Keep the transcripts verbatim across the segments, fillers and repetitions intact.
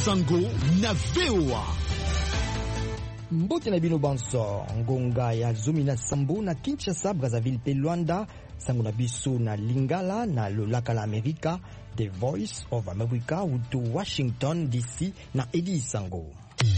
Sango na V O A. Mbote na bino banso ngonga ya zomi na sambo na Kinshasa, Brazzaville pe Luanda, sango na biso na Lingala na lolaka la Amerika, The Voice of America uto Washington D C na Edi Sango.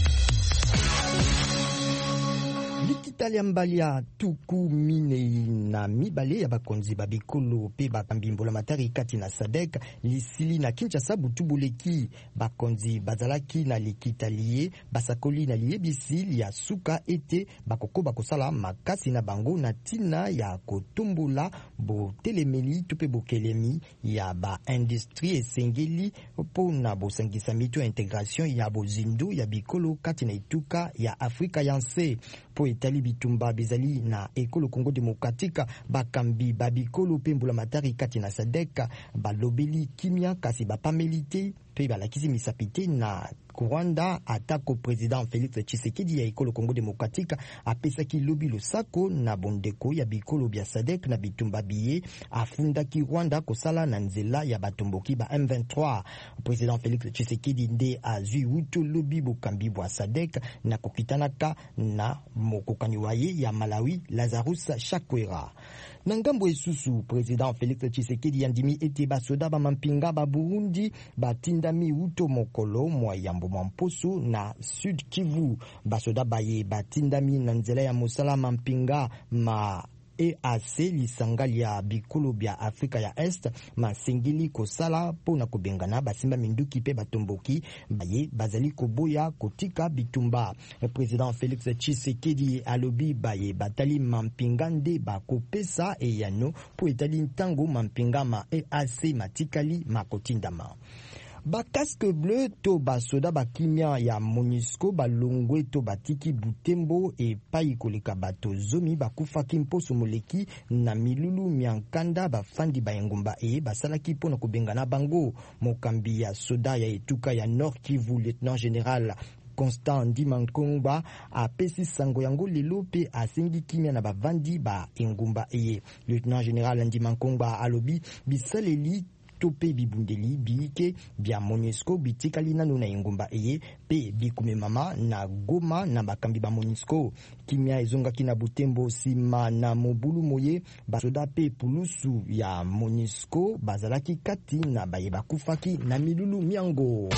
Likitalia mbalia tuku mine na mibale ya bakonzi babikolo pe bakambimbola matari kati na Sadek lisili na Kinshasa butubuleki bakonzi bazalaki na likitalie basakoli na liebisi ya suka ete bakoko bakosala makasi na bango na tina ya kotumbula bo telemeli tupe bokelemi ya ba industrie esengeli po na bosangisa mito integration ya bozindu ya bikolo kati na ituka ya Afrika yanse po etali bitumba bezali na ekolo Congo Demokratika bakambi babikolo pembula matari kati na Sadek balobeli kimia kasi bapamelite pe balakisi misapite na Rwanda atako président Félix Tshisekedi ya ekolo Congo Demokratika apesaki lobi losako na bondeko ya bikolo bya Sadek na bitumba biye afundaki Rwanda kosala na nzela ya batomboki ba M vingt-trois. Président Félix Tshisekedi nde azui uto lobi bokambi bwa Sadek na kokitanaka na mokokani waye ya Malawi Lazarus Chakwera. Na ngambo esusu président Félix Tshisekedi yandimi ete basoda ba mampinga ba Burundi batindami uto mokolo mwa yambo Mamposo na Sud Kivu. Basoda baye batindami na nzela ya mosala mampinga ma E A C lisangali ya bikolo bya Afrika ya Est masengili kosala pona kubengana basimba minduki pe batomboki baye bazali koboya kotika bitumba. Président Félix Tshisekedi alobi baye batali mampinga nde bakopesa eyano po etali ntango mampinga ma E A C matikali makotindama. Ba casque bleu to ba soda ba kimia ya MONUSCO ba longwe to batiki Butembo e pai koleka bato zomi bakufaki mposo moleki na milulu miankanda bafandi ba engumba e basalaki pona kubengana bango. Mokambi ya soda ya etuka ya Nord Kivu lieutenant général Constant Ndimankomba apesi sango yango lelo pe asengi kimia na bavandi ba engumba e. Lieutenant général Ndimankomba alobi bisaleli tope bibundeli biike bya MONUSCO bitikali nano na engumba eye pe bikume mama na Goma na bakambi ba MONUSCO. Kimia ezongaki na Butembo sima na mobulu moye basoda pe pulusu ya MONUSCO bazalaki kati na baye bakufaki na milulu miango.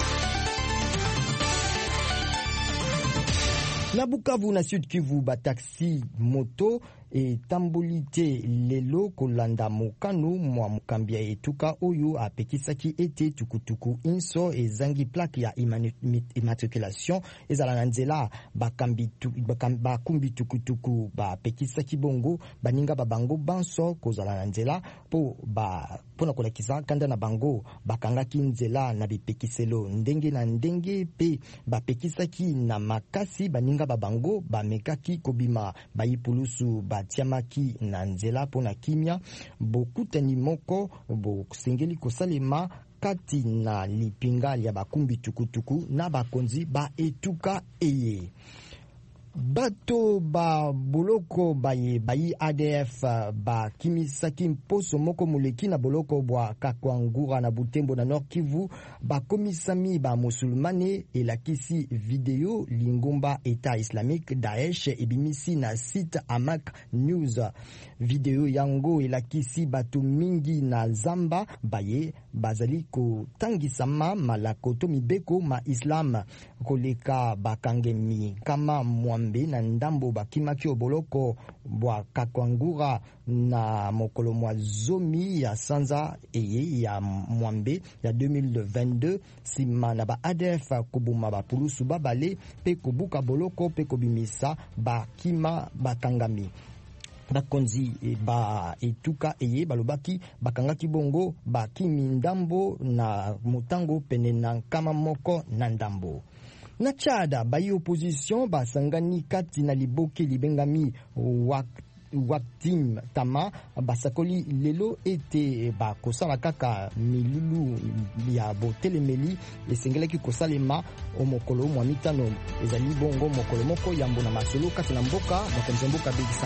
Na Bukavu na Sud Kivu ba taxi moto e tambolite lelo kolanda mokano mwa mukambia etuka oyo apekisaki ete tukutuku inso ezangi plaque ya immatriculation ezala na nzela bakambi bakumbi tukutuku bapekisaki bongo baninga babango banso kozala na nzela po ba pona kolakisa kanda na bango bakangaki nzela na bipekiselo ndenge na ndenge pe bapekisaki na makasi baninga babango bamekaki kobima bayipulusu ba tiamaki na nzela pona kimia bokutani moko bosengeli kosalema kati na lipinga ya bakumbi tukutuku na bakonzi ba etuka eye. Bato ba boloko baye bayi A D F ba kimisaki mposo moko muleki na boloko bwa Kakwangura na Butembo na Nord Kivu ba komisami ba musulmane elakisi video lingomba Eta Islamique Daesh ebimisi na site Amak News. Video yango elakisi bato mingi na zamba baye bazali kotangisama malakoto mibeko ma Islam koleka bakangemi kama mwambe na ndambo bakimaki oboloko bwa Kakwangura na mokolo mwa zomi ya sanza eye ya mwambe ya deux mille vingt-deux sima na ba A D F kubuma ba pulusu babale pe kubuka boloko pe kobimisa bakima bakangami. Bakonzi ba etuka eye balobaki bakangaki bongo bakimi ndambo na mutango pene na kama moko na ndambo. Na Tchad bayi opposition basangani kati na liboke libengami wak Watim Tama basakoli lelo ete ba kosala kaka milulu ya botelemeli esengelaki kosalema omokolo mwa mitano ezali bongo mokolo moko yambo na masolo kati na mboka bakonzi mboka